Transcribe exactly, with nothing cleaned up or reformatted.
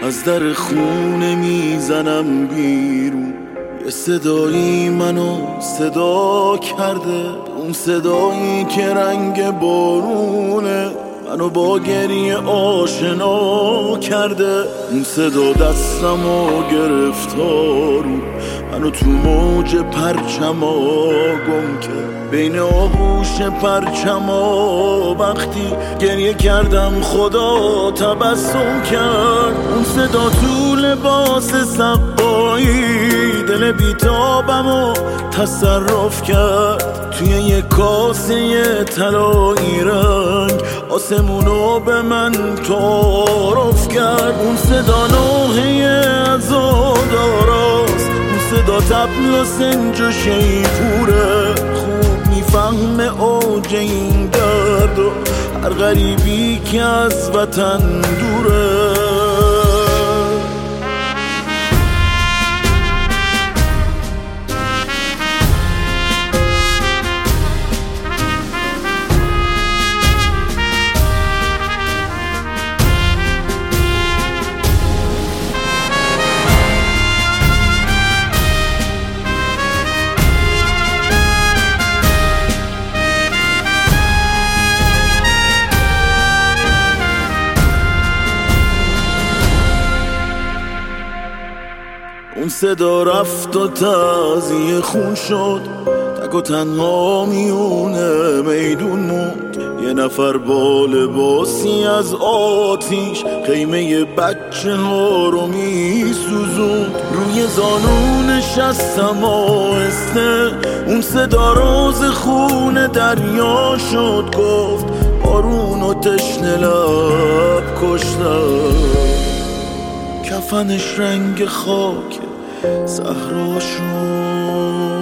از در خونه میزنم بیرون. یه صدایی منو صدا کرده، اون صدایی که رنگ بارونه منو با گریه آشنا کرده. اون صدا دستمو گرفتارو منو تو موج پرچما گم کرد، بین آغوش پرچما وقتی گریه کردم خدا تبسم کرد. اون صدا تو لباس سقایی دل بیتابمو تصرف کرد، توی یه کاسه طلایی رنگ آسمونو به من تعارف کرد. اون صدا نوحه عزاداراست، اون صدا طبل و سنج و شیپوره، خوب میفهمه اوج این درد و هر غریبی که از وطن دوره. اون صدا رفت و تازیه خون شد، تک و تنها میونه میدون موند. یه نفر با لباسی از آتیش خیمه بچه ها رو میسوزوند، روی زانو نشستم آهسته. اون صدا راز خون دریا شد، گفت بارون و تشنه لب کشتم. کفنش رنگ خاک صحرا شد.